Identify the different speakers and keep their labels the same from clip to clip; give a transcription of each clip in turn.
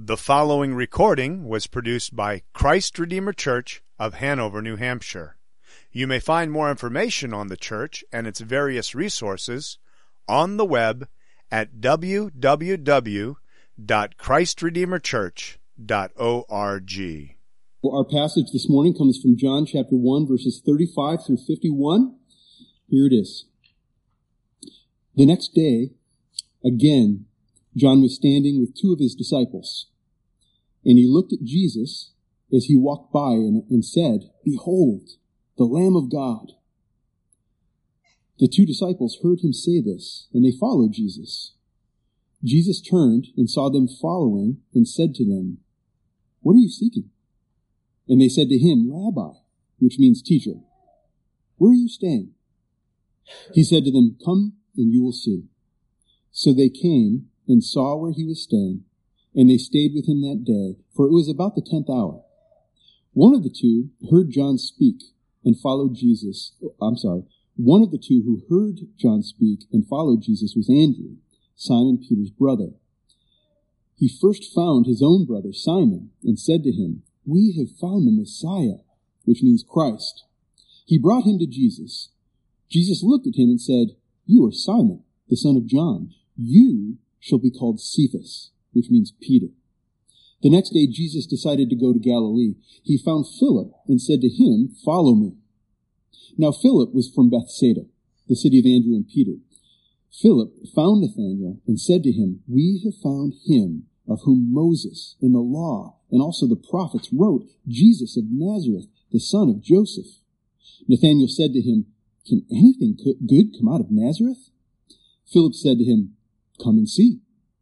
Speaker 1: The following recording was produced by Christ Redeemer Church of Hanover, New Hampshire. You may find more information on the church and its various resources on the web at www.christredeemerchurch.org.
Speaker 2: Our passage this morning comes from John chapter 1, verses 35 through 51. Here it is. The next day, again, John was standing with two of his disciples, and he looked at Jesus as he walked by and said, "Behold, the Lamb of God." The two disciples heard him say this, and they followed Jesus. Jesus turned and saw them following and said to them, "What are you seeking?" And they said to him, "Rabbi," which means teacher, "where are you staying?" He said to them, "Come and you will see." So they came and saw where he was staying, and they stayed with him that day, for it was about the 10th hour. One of the two heard John speak and followed Jesus. One of the two who heard John speak and followed Jesus was Andrew, Simon Peter's brother. He first found his own brother Simon and said to him, "We have found the Messiah," which means Christ. He brought him to Jesus. Jesus looked at him and said, "You are Simon, the son of John. You shall be called Cephas," which means Peter. The next day Jesus decided to go to Galilee. He found Philip and said to him, "Follow me." Now Philip was from Bethsaida, the city of Andrew and Peter. Philip found Nathanael and said to him, "We have found him of whom Moses in the law and also the prophets wrote, Jesus of Nazareth, the son of Joseph." Nathanael said to him, "Can anything good come out of Nazareth?" Philip said to him, "Come and see."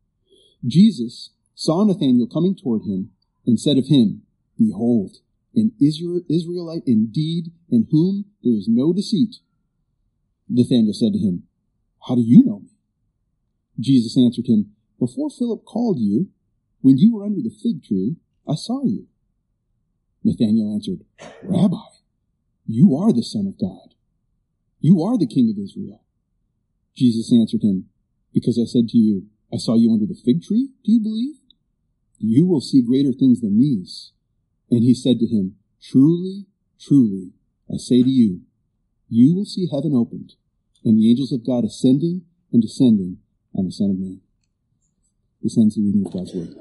Speaker 2: Jesus saw Nathanael coming toward him and said of him, "Behold, an Israelite indeed, in whom there is no deceit." Nathanael said to him, "How do you know me?" Jesus answered him, "Before Philip called you, when you were under the fig tree, I saw you." Nathanael answered, "Rabbi, you are the Son of God. You are the King of Israel." Jesus answered him, "Because I said to you, I saw you under the fig tree, do you believe? You will see greater things than these." And he said to him, "Truly, truly, I say to you, you will see heaven opened, and the angels of God ascending and descending on the Son of Man." This ends the reading of God's Word.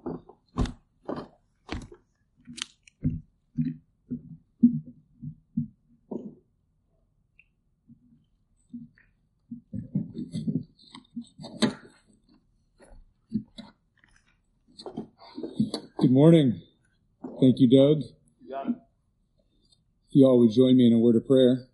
Speaker 3: Good morning. Thank you, Doug.
Speaker 2: Yeah.
Speaker 3: If you all would join me in a word of prayer.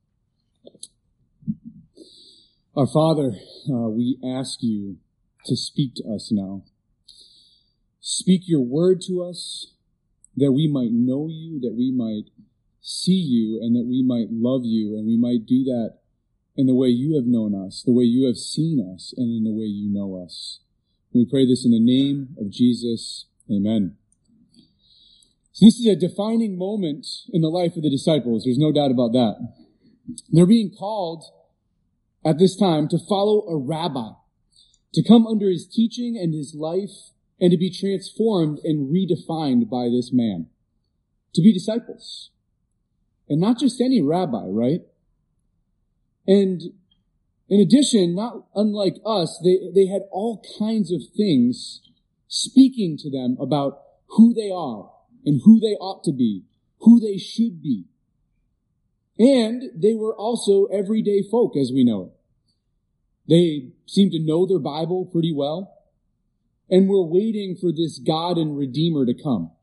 Speaker 3: Our Father, we ask you to speak to us now. Speak your word to us, that we might know you, that we might see you, and that we might love you, and we might do that in the way you have known us, the way you have seen us, and in the way you know us. We pray this in the name of Jesus. Amen. So this is a defining moment in the life of the disciples. There's no doubt about that. They're being called at this time to follow a rabbi, to come under his teaching and his life, and to be transformed and redefined by this man, to be disciples. And not just any rabbi, right? And in addition, not unlike us, they had all kinds of things speaking to them about who they are and who they ought to be, who they should be. And they were also everyday folk, as we know it. They seemed to know their Bible pretty well, and were waiting for this God and Redeemer to come.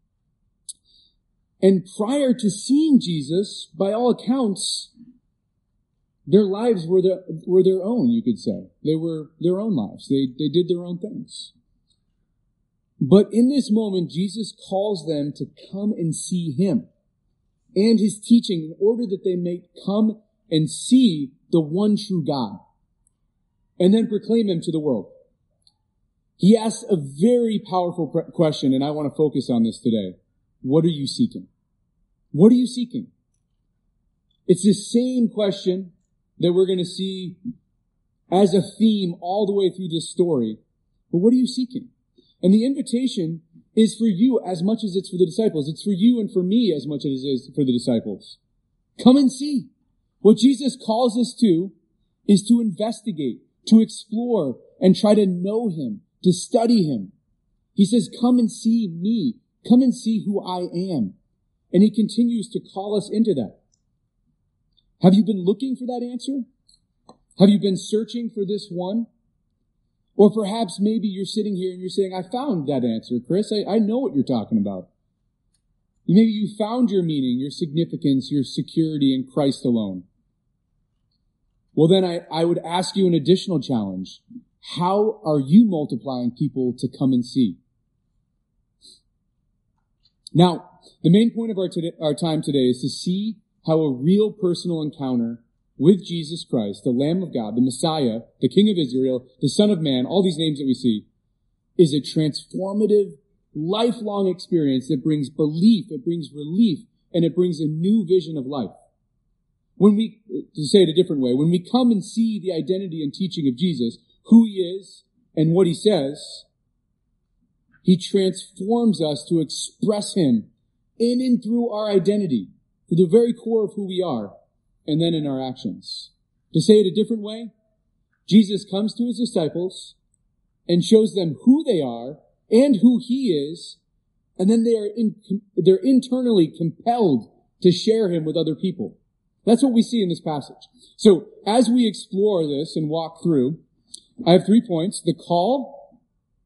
Speaker 3: And prior to seeing Jesus, by all accounts, their lives were their own, you could say. They were their own lives. They did their own things. But in this moment, Jesus calls them to come and see him and his teaching in order that they may come and see the one true God and then proclaim him to the world. He asks a very powerful question, and I want to focus on this today. What are you seeking? What are you seeking? It's the same question that we're going to see as a theme all the way through this story. But what are you seeking? And the invitation is for you as much as it's for the disciples. It's for you and for me as much as it is for the disciples. Come and see. What Jesus calls us to is to investigate, to explore, and try to know him, to study him. He says, come and see me. Come and see who I am. And he continues to call us into that. Have you been looking for that answer? Have you been searching for this one? Or perhaps maybe you're sitting here and you're saying, I found that answer, Chris. I know what you're talking about. Maybe you found your meaning, your significance, your security in Christ alone. Well, then I would ask you an additional challenge. How are you multiplying people to come and see? Now, the main point of our time today is to see how a real personal encounter with Jesus Christ, the Lamb of God, the Messiah, the King of Israel, the Son of Man, all these names that we see, is a transformative, lifelong experience that brings belief, it brings relief, and it brings a new vision of life. To say it a different way, when we come and see the identity and teaching of Jesus, who he is and what he says, he transforms us to express him in and through our identity, to the very core of who we are, and then in our actions. To say it a different way, Jesus comes to his disciples and shows them who they are and who he is, and then they're internally compelled to share him with other people. That's what we see in this passage. So, as we explore this and walk through, I have 3 points. The call,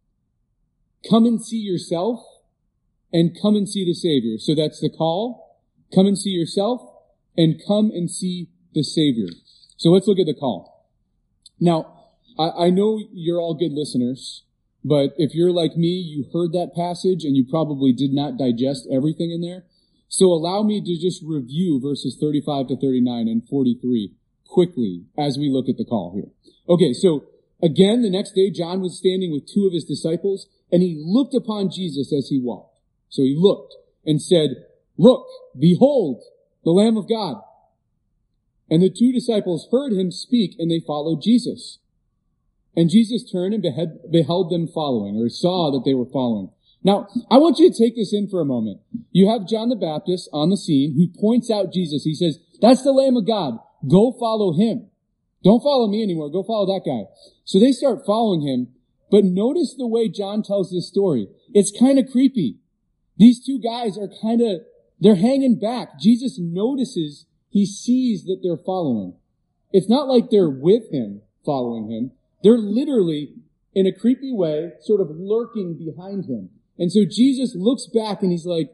Speaker 3: come and see yourself, and come and see the Savior. So that's the call, come and see yourself, and come and see the Savior. So let's look at the call. Now, I know you're all good listeners, but if you're like me, you heard that passage and you probably did not digest everything in there. So allow me to just review verses 35 to 39 and 43 quickly as we look at the call here. Okay, so again, the next day, John was standing with 2 of his disciples, and he looked upon Jesus as he walked. So he looked and said, "Look, behold, the Lamb of God." And the 2 disciples heard him speak, and they followed Jesus. And Jesus turned and beheld them following, or saw that they were following. Now, I want you to take this in for a moment. You have John the Baptist on the scene who points out Jesus. He says, "That's the Lamb of God. Go follow him. Don't follow me anymore. Go follow that guy." So they start following him. But notice the way John tells this story. It's kind of creepy. These 2 guys are they're hanging back. Jesus notices, he sees that they're following. It's not like they're with him, following him. They're literally, in a creepy way, sort of lurking behind him. And so Jesus looks back and he's like,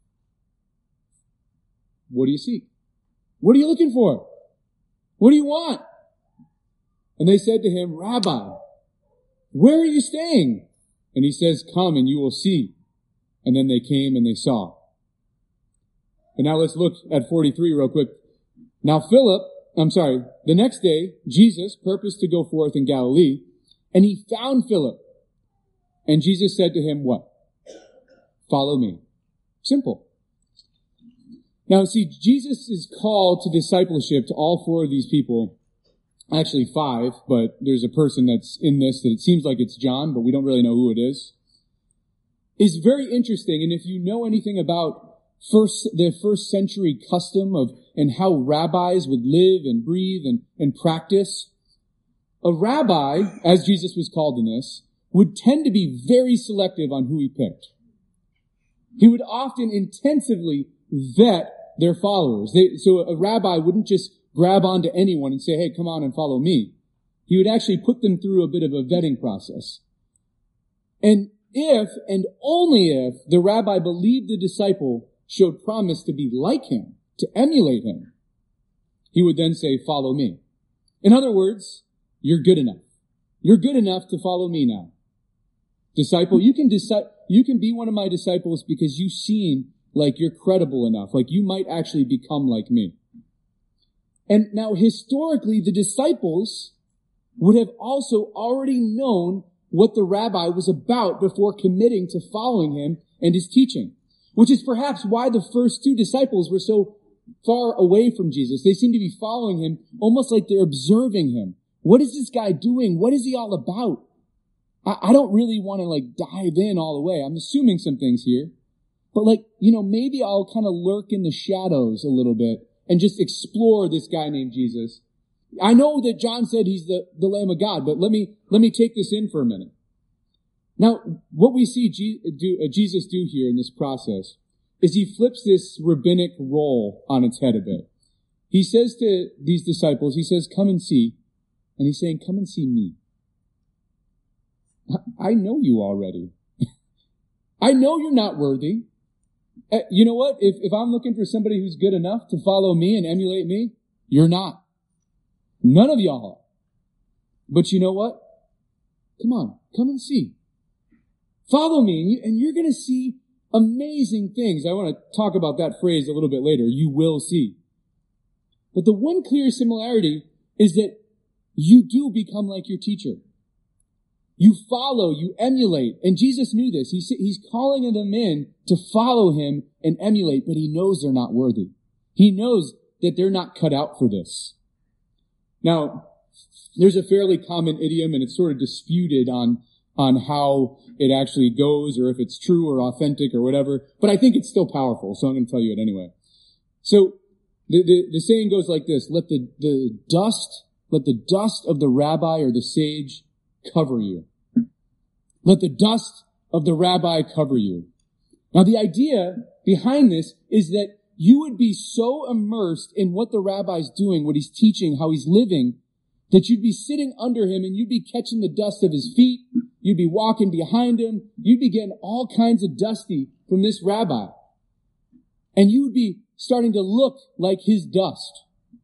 Speaker 3: "What do you seek? What are you looking for? What do you want?" And they said to him, "Rabbi, where are you staying?" And he says, "Come and you will see." And then they came and they saw. And now let's look at 43 real quick. Now the next day, Jesus purposed to go forth in Galilee, and he found Philip. And Jesus said to him, what? "Follow me." Simple. Now see, Jesus' call to discipleship to all 4 of these people, actually 5, but there's a person that's in this that it seems like it's John, but we don't really know who it is very interesting. And if you know anything about the first century custom and how rabbis would live and breathe and practice, a rabbi, as Jesus was called in this, would tend to be very selective on who he picked. He would often intensively vet their followers. So a rabbi wouldn't just grab onto anyone and say, "Hey, come on and follow me." He would actually put them through a bit of a vetting process. And if, and only if, the rabbi believed the disciple showed promise to be like him, to emulate him, he would then say, "Follow me." In other words, you're good enough. You're good enough to follow me now. Disciple, you can be one of my disciples because you seem like you're credible enough, like you might actually become like me. And now historically, the disciples would have also already known what the rabbi was about before committing to following him and his teaching, which is perhaps why the first 2 disciples were so far away from Jesus. They seem to be following him almost like they're observing him. What is this guy doing? What is he all about? I don't really want to dive in all the way. I'm assuming some things here. But maybe I'll kind of lurk in the shadows a little bit and just explore this guy named Jesus. I know that John said he's the Lamb of God, but let me take this in for a minute. Now, what we see Jesus do here in this process is he flips this rabbinic role on its head a bit. He says to these disciples, he says, come and see. And he's saying, come and see me. I know you already. I know you're not worthy. You know what? If I'm looking for somebody who's good enough to follow me and emulate me, you're not. None of y'all are. But you know what? Come on, come and see. Follow me, and you're going to see amazing things. I want to talk about that phrase a little bit later. You will see. But the one clear similarity is that you do become like your teacher. You follow, you emulate. And Jesus knew this. He's calling them in to follow him and emulate, but he knows they're not worthy. He knows that they're not cut out for this. Now, there's a fairly common idiom, and it's sort of disputed on how it actually goes, or if it's true or authentic or whatever, but I think it's still powerful, so I'm going to tell you it anyway. So, the saying goes like this: let the dust of the rabbi or the sage cover you. Let the dust of the rabbi cover you. Now, the idea behind this is that you would be so immersed in what the rabbi's doing, what he's teaching, how he's living, that you'd be sitting under him and you'd be catching the dust of his feet. You'd be walking behind him. You'd be getting all kinds of dusty from this rabbi. And you would be starting to look like his dust.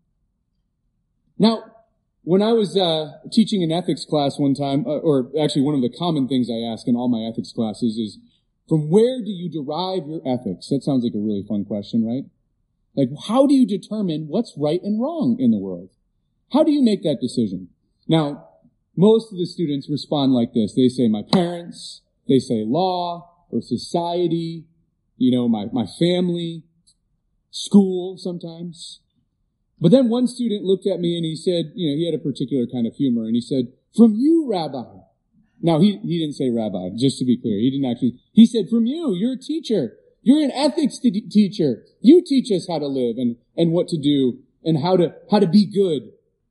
Speaker 3: Now, when I was teaching an ethics class one time, or actually one of the common things I ask in all my ethics classes is, from where do you derive your ethics? That sounds like a really fun question, right? Like, how do you determine what's right and wrong in the world? How do you make that decision? Now, most of the students respond like this. They say my parents, they say law or society, my family, school sometimes. But then one student looked at me and he said, he had a particular kind of humor, and he said, from you, Rabbi. Now, he didn't say rabbi, just to be clear. He said, from you, you're a teacher. You're an ethics teacher. You teach us how to live and what to do and how to be good.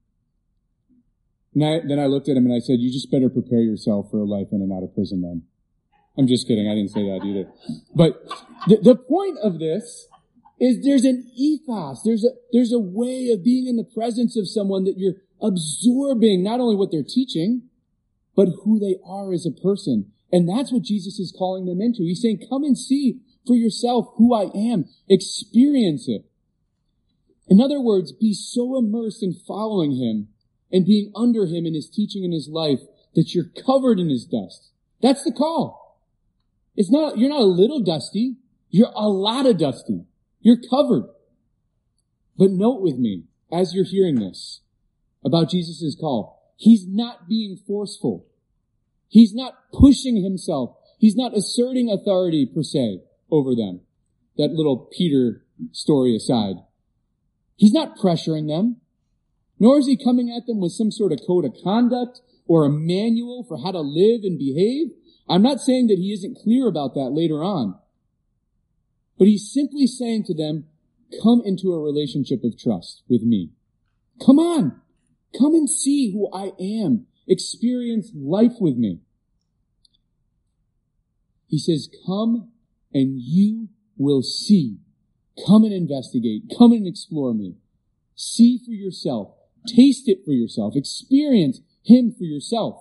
Speaker 3: And then I looked at him and I said, you just better prepare yourself for a life in and out of prison then. I'm just kidding. I didn't say that either. But the point of this is there's an ethos. There's a way of being in the presence of someone that you're absorbing not only what they're teaching, but who they are as a person. And that's what Jesus is calling them into. He's saying, come and see for yourself who I am. Experience it. In other words, be so immersed in following him and being under him in his teaching and his life that you're covered in his dust. That's the call. You're not a little dusty. You're a lot of dusty. You're covered. But note with me, as you're hearing this, about Jesus' call, he's not being forceful. He's not pushing himself. He's not asserting authority per se over them. That little Peter story aside. He's not pressuring them. Nor is he coming at them with some sort of code of conduct or a manual for how to live and behave. I'm not saying that he isn't clear about that later on. But he's simply saying to them, come into a relationship of trust with me. Come on. Come and see who I am. Experience life with me. He says, come and you will see. Come and investigate. Come and explore me. See for yourself. Taste it for yourself. Experience him for yourself.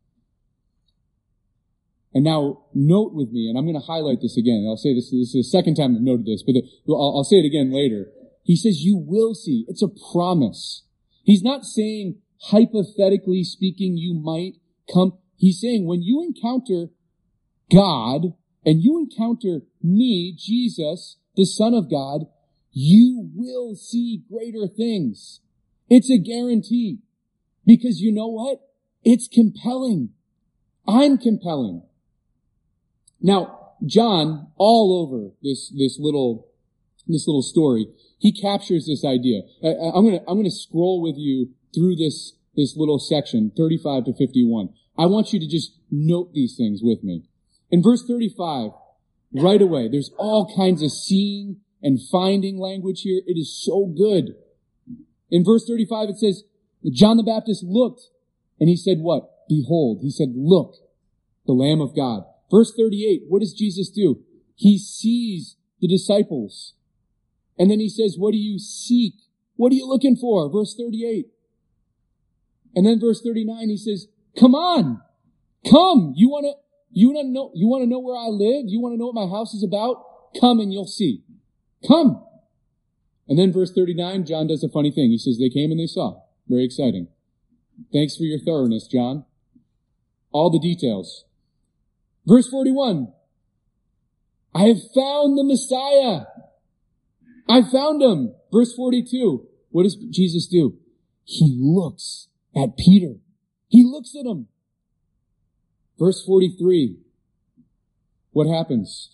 Speaker 3: And now, note with me, and I'm going to highlight this again. I'll say this is the second time I've noted this, but I'll say it again later. He says, you will see. It's a promise. He's not saying, hypothetically speaking, you might come. He's saying, when you encounter God, and you encounter me, Jesus, the Son of God, you will see greater things. It's a guarantee. Because you know what? It's compelling. I'm compelling. Now, John, all over this little story, he captures this idea. I'm gonna scroll with you through this little section, 35 to 51. I want you to just note these things with me. In verse 35, right away, there's all kinds of seeing and finding language here. It is so good. In verse 35, it says, John the Baptist looked, and he said what? Behold. He said, look, the Lamb of God. Verse 38, what does Jesus do? He sees the disciples. And then he says, what do you seek? What are you looking for? Verse 38. And then verse 39, he says, come on, come. You want to know where I live? You want to know what my house is about? Come and you'll see. Come. And then verse 39, John does a funny thing. He says, they came and they saw. Very exciting. Thanks for your thoroughness, John. All the details. Verse 41, I have found the Messiah. I found him. Verse 42, what does Jesus do? He looks at Peter. He looks at him. Verse 43, what happens?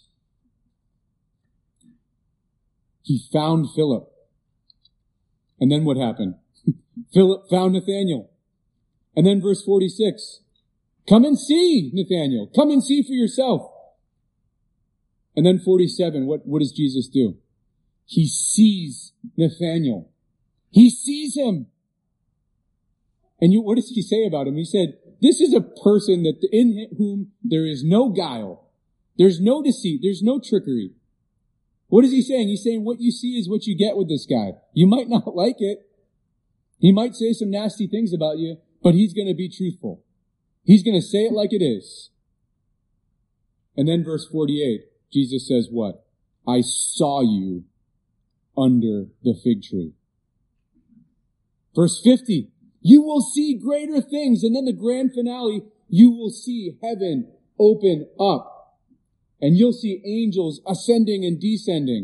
Speaker 3: He found Philip. And then what happened? Philip found Nathanael. And then verse 46, come and see, Nathanael. Come and see for yourself. And then 47, what does Jesus do? He sees Nathanael. He sees him. And what does he say about him? He said, this is a person that in whom there is no guile. There's no deceit. There's no trickery. What is he saying? He's saying what you see is what you get with this guy. You might not like it. He might say some nasty things about you, but he's going to be truthful. He's going to say it like it is. And then verse 48, Jesus says what? I saw you under the fig tree. Verse 50, you will see greater things. And then the grand finale, you will see heaven open up. And you'll see angels ascending and descending.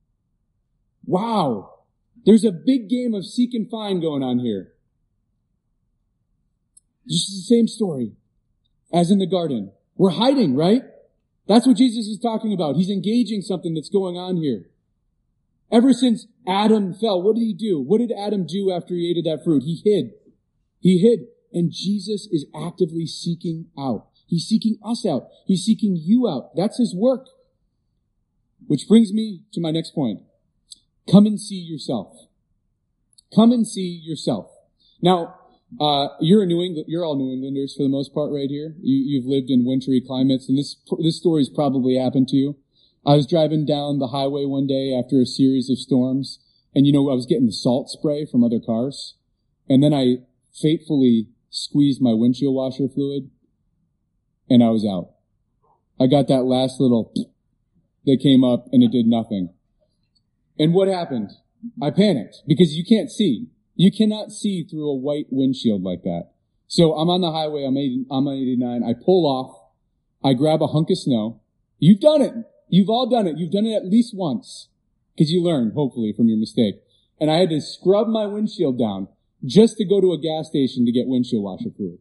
Speaker 3: Wow. There's a big game of seek and find going on here. Just the same story as in the garden. We're hiding, right? That's what Jesus is talking about. He's engaging something that's going on here. Ever since Adam fell, what did he do? What did Adam do after he ate of that fruit? He hid. He hid. And Jesus is actively seeking out. He's seeking us out. He's seeking you out. That's his work. Which brings me to my next point. Come and see yourself. Come and see yourself. Now, you're all New Englanders for the most part right here. You've lived in wintry climates, and this story's probably happened to you. I was driving down the highway one day after a series of storms, and I was getting the salt spray from other cars, and then I fatefully squeezed my windshield washer fluid, and I was out. I got that last little that came up, and it did nothing. And what happened? I panicked, because you can't see. You cannot see through a white windshield like that. So I'm on the highway, I'm on 89, I pull off, I grab a hunk of snow. You've done it. You've all done it. You've done it at least once. Because you learn, hopefully, from your mistake. And I had to scrub my windshield down just to go to a gas station to get windshield washer fluid.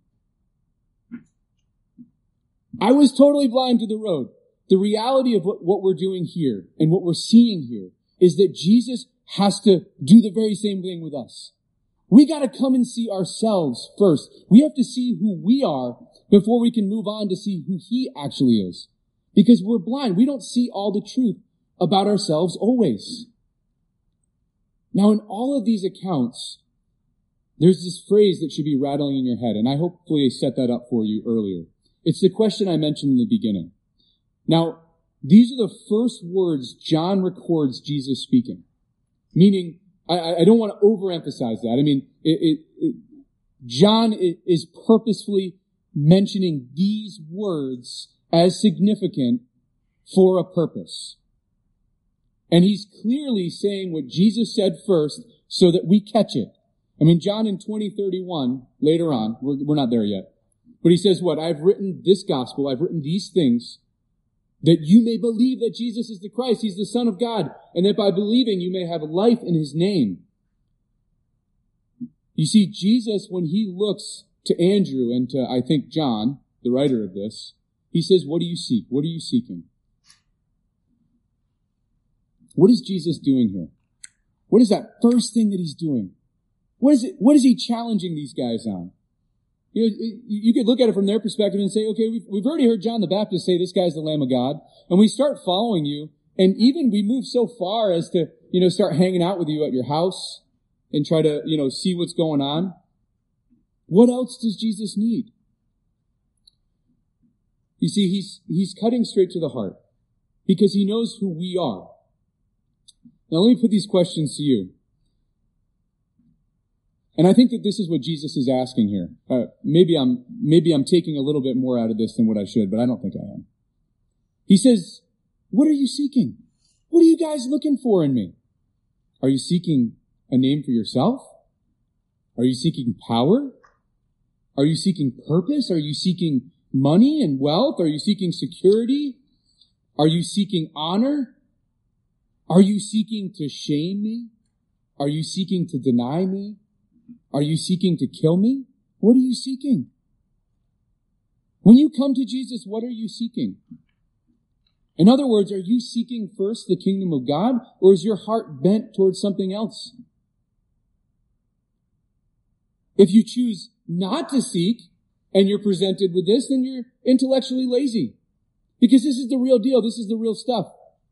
Speaker 3: I was totally blind to the road. The reality of what we're doing here and what we're seeing here is that Jesus has to do the very same thing with us. We gotta come and see ourselves first. We have to see who we are before we can move on to see who he actually is. Because we're blind. We don't see all the truth about ourselves always. Now, in all of these accounts, there's this phrase that should be rattling in your head, and I hopefully set that up for you earlier. It's the question I mentioned in the beginning. Now, these are the first words John records Jesus speaking. Meaning, I don't want to overemphasize that. I mean, John is purposefully mentioning these words as significant for a purpose. And he's clearly saying what Jesus said first so that we catch it. I mean, John in 20:31, later on, we're not there yet, but he says what? I've written this gospel, I've written these things, that you may believe that Jesus is the Christ, he's the Son of God, and that by believing you may have life in his name. You see, Jesus, when he looks to Andrew and to, I think, John, the writer of this, he says, what do you seek? What are you seeking? What is Jesus doing here? What is that first thing that he's doing? What is he challenging these guys on? you could look at it from their perspective and say, okay, we've already heard John the Baptist say this guy's the Lamb of God, and we start following you, and even we move so far as to, start hanging out with you at your house and try to, see what's going on. What else does Jesus need? You see, he's cutting straight to the heart because he knows who we are. Now let me put these questions to you. And I think that this is what Jesus is asking here. Maybe I'm taking a little bit more out of this than what I should, but I don't think I am. He says, what are you seeking? What are you guys looking for in me? Are you seeking a name for yourself? Are you seeking power? Are you seeking purpose? Are you seeking money and wealth? Are you seeking security? Are you seeking honor? Are you seeking to shame me? Are you seeking to deny me? Are you seeking to kill me? What are you seeking? When you come to Jesus, what are you seeking? In other words, are you seeking first the kingdom of God, or is your heart bent towards something else? If you choose not to seek, and you're presented with this, then you're intellectually lazy. Because this is the real deal. This is the real stuff.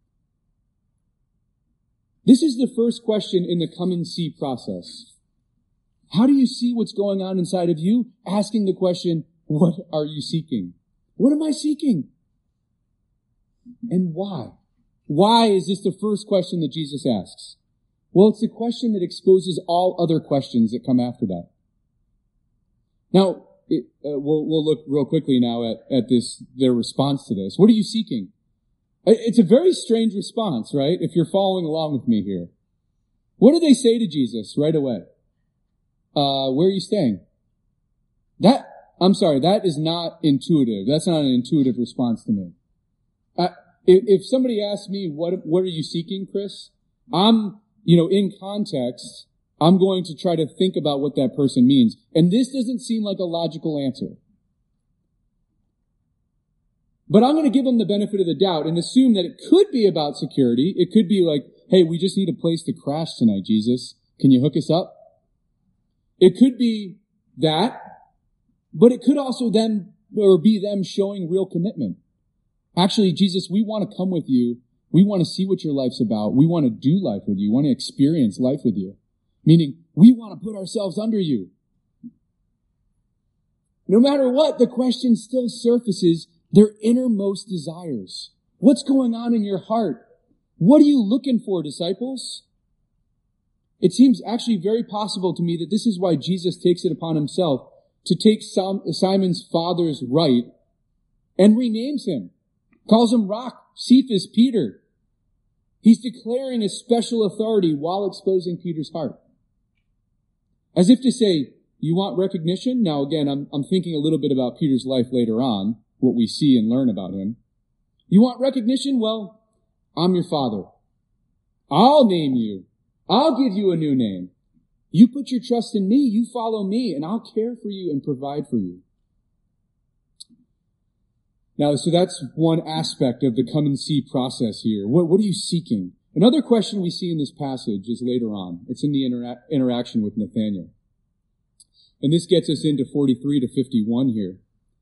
Speaker 3: This is the first question in the come and see process. How do you see what's going on inside of you? Asking the question, what are you seeking? What am I seeking? And why? Why is this the first question that Jesus asks? Well, it's the question that exposes all other questions that come after that. Now, we'll look real quickly now at their response to this. What are you seeking? It's a very strange response, right? If you're following along with me here. What do they say to Jesus right away? Where are you staying? That is not intuitive. That's not an intuitive response to me. If somebody asks me, what are you seeking, Chris? I'm, in context, I'm going to try to think about what that person means. And this doesn't seem like a logical answer. But I'm going to give them the benefit of the doubt and assume that it could be about security. It could be like, hey, we just need a place to crash tonight, Jesus. Can you hook us up? It could be that, but it could also be them showing real commitment. Actually, Jesus, we want to come with you. We want to see what your life's about. We want to do life with you. We want to experience life with you. Meaning, we want to put ourselves under you. No matter what, the question still surfaces their innermost desires. What's going on in your heart? What are you looking for, disciples? It seems actually very possible to me that this is why Jesus takes it upon himself to take Simon's father's right and renames him. Calls him Rock, Cephas, Peter. He's declaring a special authority while exposing Peter's heart. As if to say, you want recognition? Now again, I'm thinking a little bit about Peter's life later on, what we see and learn about him. You want recognition? Well, I'm your father. I'll name you. I'll give you a new name. You put your trust in me, you follow me, and I'll care for you and provide for you. Now, so that's one aspect of the come and see process here. What are you seeking? Another question we see in this passage is later on. It's in the interaction with Nathanael. And this gets us into 43 to 51 here.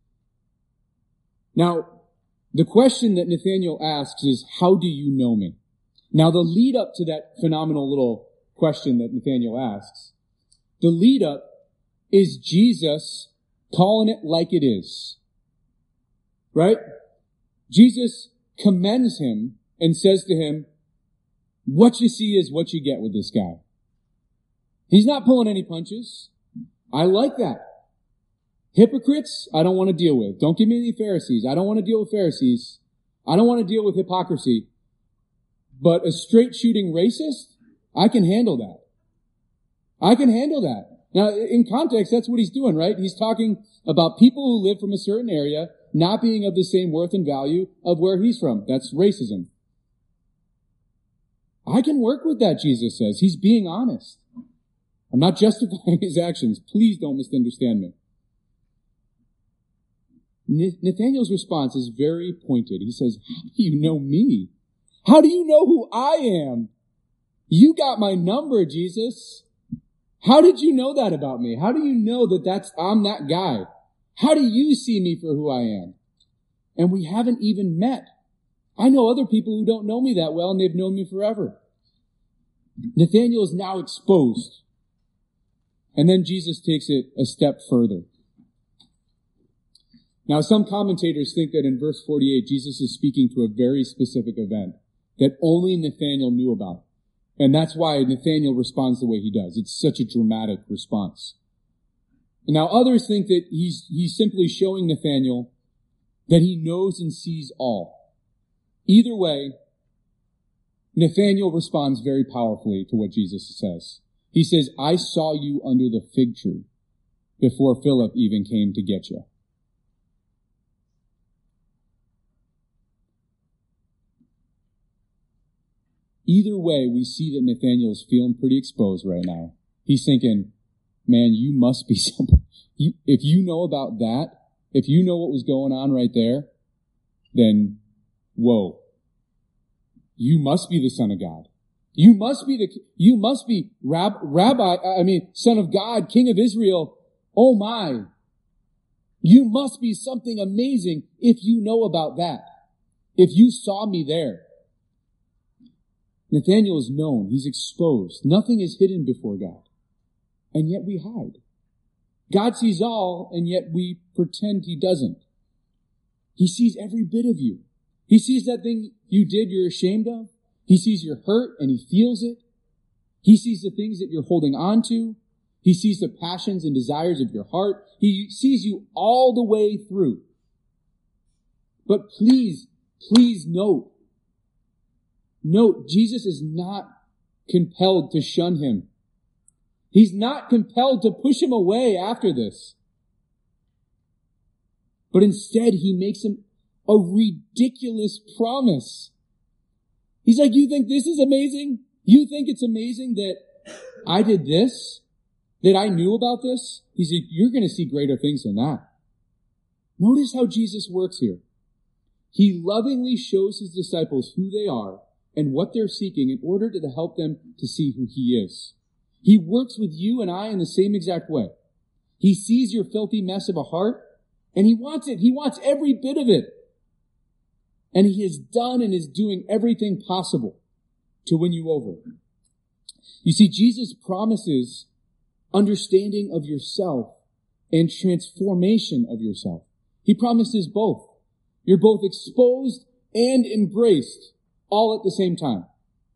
Speaker 3: Now, the question that Nathanael asks is, how do you know me? Now, the lead up to that phenomenal little question that Nathanael asks, the lead up is Jesus calling it like it is. Right? Jesus commends him and says to him, what you see is what you get with this guy. He's not pulling any punches. I like that. Hypocrites, I don't want to deal with. Don't give me any Pharisees. I don't want to deal with Pharisees. I don't want to deal with hypocrisy. But a straight shooting racist, I can handle that. I can handle that. Now, in context, that's what he's doing, right? He's talking about people who live from a certain area not being of the same worth and value of where he's from. That's racism. I can work with that, Jesus says. He's being honest. I'm not justifying his actions. Please don't misunderstand me. Nathanael's response is very pointed. He says, how do you know me? How do you know who I am? You got my number, Jesus. How did you know that about me? How do you know that I'm that guy? How do you see me for who I am? And we haven't even met. I know other people who don't know me that well, and they've known me forever. Nathanael is now exposed. And then Jesus takes it a step further. Now, some commentators think that in verse 48, Jesus is speaking to a very specific event that only Nathanael knew about. And that's why Nathanael responds the way he does. It's such a dramatic response. And now others think that he's simply showing Nathanael that he knows and sees all. Either way, Nathanael responds very powerfully to what Jesus says. He says, I saw you under the fig tree before Philip even came to get you. Either way, we see that Nathanael's feeling pretty exposed right now. He's thinking, man, you must be somebody. If you know about that, if you know what was going on right there, then, whoa. You must be the Son of God. You must be Son of God, King of Israel. Oh my. You must be something amazing if you know about that. If you saw me there. Nathanael is known. He's exposed. Nothing is hidden before God. And yet we hide. God sees all, and yet we pretend he doesn't. He sees every bit of you. He sees that thing you did you're ashamed of. He sees your hurt, and he feels it. He sees the things that you're holding on to. He sees the passions and desires of your heart. He sees you all the way through. But please note, Jesus is not compelled to shun him. He's not compelled to push him away after this. But instead, he makes him a ridiculous promise. He's like, you think this is amazing? You think it's amazing that I did this? That I knew about this? He's like, you're going to see greater things than that. Notice how Jesus works here. He lovingly shows his disciples who they are and what they're seeking in order to help them to see who he is. He works with you and I in the same exact way. He sees your filthy mess of a heart, and he wants it. He wants every bit of it. And he has done and is doing everything possible to win you over. You see, Jesus promises understanding of yourself and transformation of yourself. He promises both. You're both exposed and embraced all at the same time.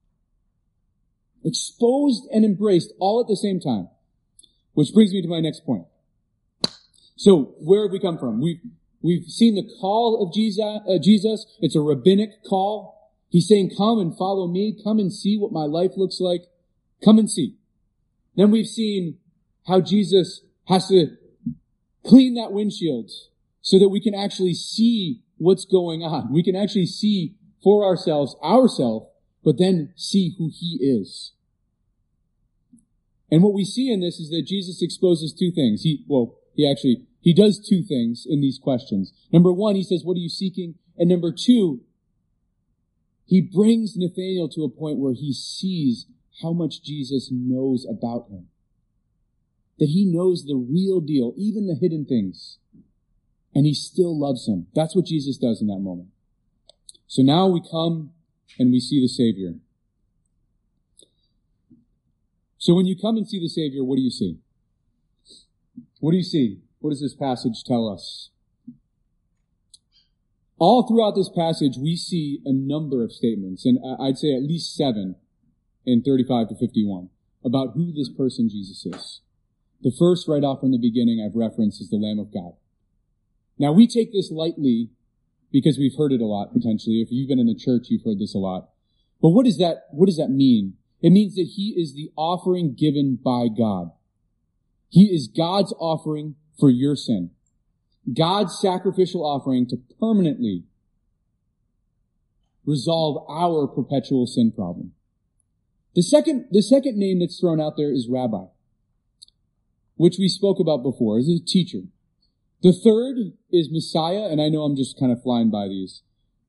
Speaker 3: Exposed and embraced all at the same time. Which brings me to my next point. So, where have we come from? We've seen the call of Jesus. It's a rabbinic call. He's saying, come and follow me. Come and see what my life looks like. Come and see. Then we've seen how Jesus has to clean that windshield so that we can actually see what's going on. We can actually see for ourselves, but then see who he is. And what we see in this is that Jesus exposes two things. He does two things in these questions. Number one, he says, what are you seeking? And number two, he brings Nathanael to a point where he sees how much Jesus knows about him. That he knows the real deal, even the hidden things. And he still loves him. That's what Jesus does in that moment. So now we come and we see the Savior. So when you come and see the Savior, what do you see? What do you see? What does this passage tell us? All throughout this passage, we see a number of statements, and I'd say at least 7 in 35 to 51, about who this person Jesus is. The first, right off from the beginning, I've referenced, is the Lamb of God. Now, we take this lightly because we've heard it a lot, potentially. If you've been in the church, you've heard this a lot. But what does that mean? It means that he is the offering given by God. He is God's offering for your sin. God's sacrificial offering to permanently resolve our perpetual sin problem. The second name that's thrown out there is Rabbi, which we spoke about before, as a teacher. The third is Messiah, and I know I'm just kind of flying by these.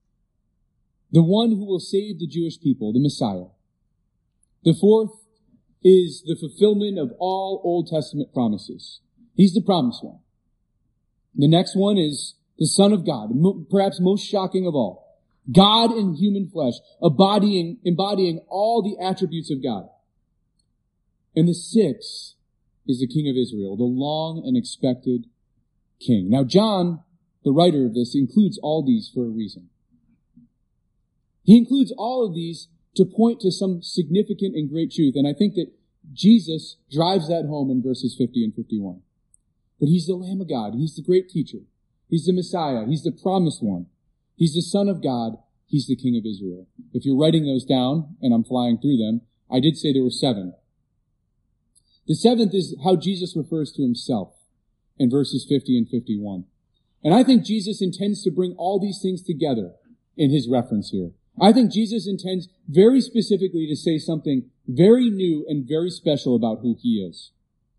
Speaker 3: The one who will save the Jewish people, the Messiah. The fourth is the fulfillment of all Old Testament promises. He's the promised one. The next one is the Son of God, perhaps most shocking of all. God in human flesh, embodying all the attributes of God. And the sixth is the King of Israel, the long and expected King. Now John, the writer of this, includes all these for a reason. He includes all of these to point to some significant and great truth. And I think that Jesus drives that home in verses 50 and 51. But he's the Lamb of God. He's the great teacher. He's the Messiah. He's the promised one. He's the Son of God. He's the King of Israel. If you're writing those down, and I'm flying through them, I did say there were 7. The 7th is how Jesus refers to himself in verses 50 and 51. And I think Jesus intends to bring all these things together in his reference here. I think Jesus intends very specifically to say something very new and very special about who he is.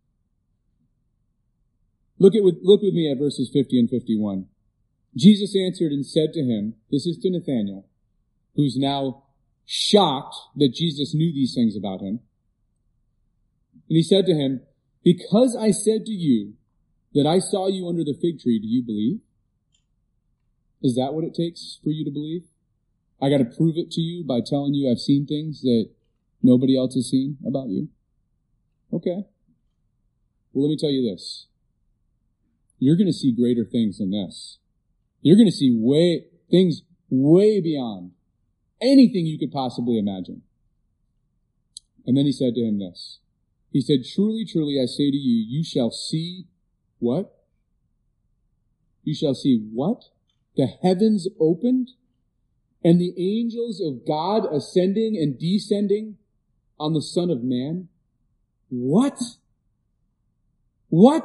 Speaker 3: Look with me at verses 50 and 51. Jesus answered and said to him, this is to Nathanael, who's now shocked that Jesus knew these things about him. And he said to him, because I said to you that I saw you under the fig tree, do you believe? Is that what it takes for you to believe? I got to prove it to you by telling you I've seen things that nobody else has seen about you? Okay. Well, let me tell you this. You're going to see greater things than this. You're going to see things way beyond anything you could possibly imagine. And then he said to him this. He said, truly, truly, I say to you, you shall see what? You shall see what? The heavens opened and the angels of God ascending and descending on the Son of Man. What? What?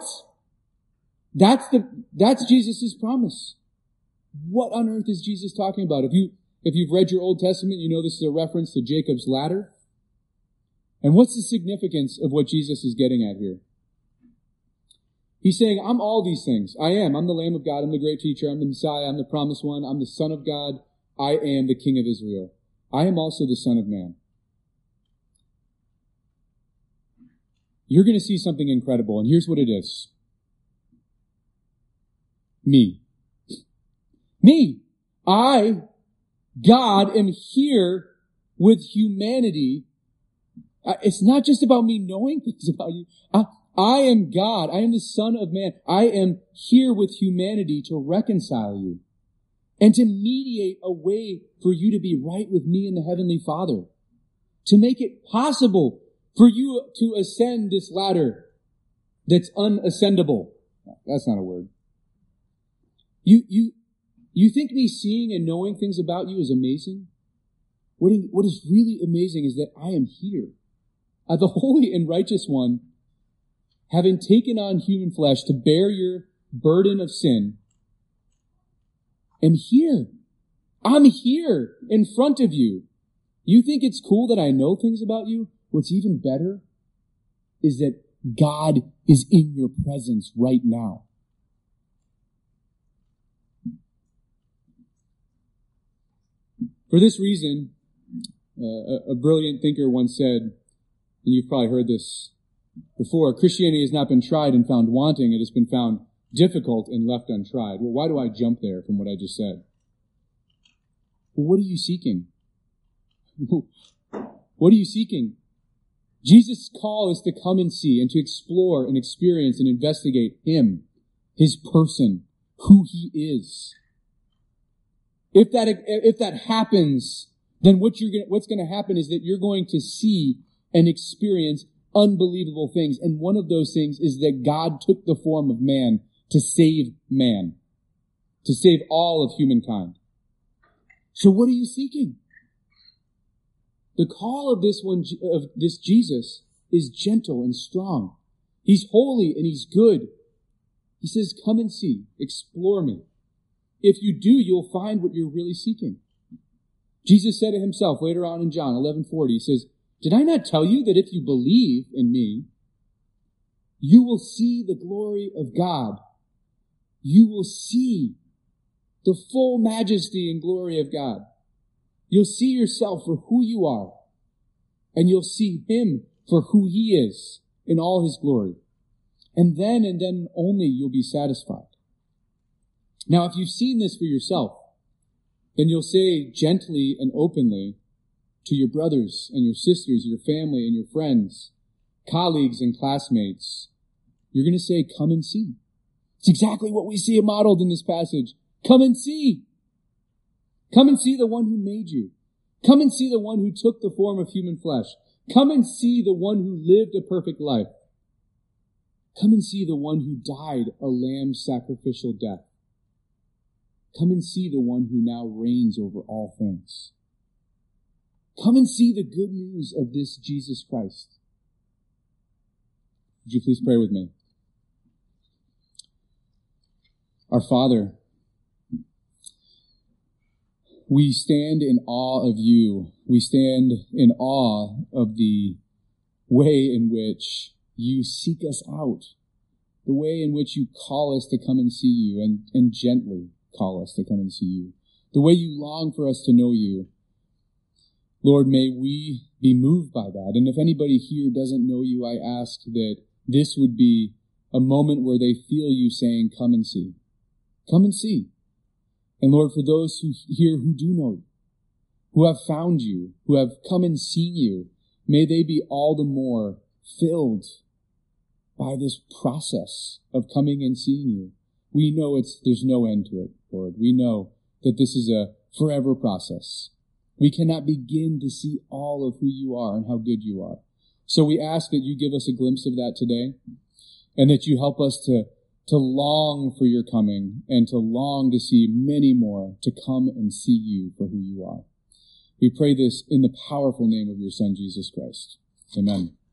Speaker 3: That's Jesus' promise. What on earth is Jesus talking about? If you've read your Old Testament, you know this is a reference to Jacob's ladder. And what's the significance of what Jesus is getting at here? He's saying, I'm all these things. I am. I'm the Lamb of God. I'm the great teacher. I'm the Messiah. I'm the promised one. I'm the Son of God. I am the King of Israel. I am also the Son of Man. You're going to see something incredible, and here's what it is. Me. I, God, am here with humanity. It's not just about me knowing things about you. I am God. I am the Son of Man. I am here with humanity to reconcile you and to mediate a way for you to be right with me and the Heavenly Father, to make it possible for you to ascend this ladder that's unascendable. That's not a word. You think me seeing and knowing things about you is amazing? What is really amazing is that I am here. The Holy and Righteous One, having taken on human flesh to bear your burden of sin, am here. I'm here in front of you. You think it's cool that I know things about you? What's even better is that God is in your presence right now. For this reason, a brilliant thinker once said, and you've probably heard this before, Christianity has not been tried and found wanting. It has been found difficult and left untried. Well, why do I jump there from what I just said? Well, what are you seeking? What are you seeking? Jesus' call is to come and see and to explore and experience and investigate Him, His person, who He is. If that happens, then what's going to happen is that you're going to see and experience unbelievable things. And one of those things is that God took the form of man, to save all of humankind. So what are you seeking? The call of this Jesus is gentle and strong. He's holy and He's good. He says, come and see, explore me. If you do, you'll find what you're really seeking. Jesus said to Himself later on in John 11:40, He says, did I not tell you that if you believe in me, you will see the glory of God? You will see the full majesty and glory of God. You'll see yourself for who you are, and you'll see Him for who he is in all his glory. And then only you'll be satisfied. Now, if you've seen this for yourself, then you'll say gently and openly to your brothers and your sisters, your family and your friends, colleagues and classmates, you're going to say, come and see. It's exactly what we see modeled in this passage. Come and see. Come and see the one who made you. Come and see the one who took the form of human flesh. Come and see the one who lived a perfect life. Come and see the one who died a lamb's sacrificial death. Come and see the one who now reigns over all things. Come and see the good news of this Jesus Christ. Would you please pray with me? Our Father, we stand in awe of you. We stand in awe of the way in which you seek us out, the way in which you call us to come and see you and gently call us to come and see you, the way you long for us to know you. Lord, may we be moved by that. And if anybody here doesn't know you, I ask that this would be a moment where they feel you saying, come and see. Come and see. And Lord, for those who here who do know you, who have found you, who have come and seen you, may they be all the more filled by this process of coming and seeing you. We know there's no end to it, Lord. We know that this is a forever process. We cannot begin to see all of who you are and how good you are. So we ask that you give us a glimpse of that today, and that you help us to long for your coming and to long to see many more to come and see you for who you are. We pray this in the powerful name of your Son, Jesus Christ. Amen.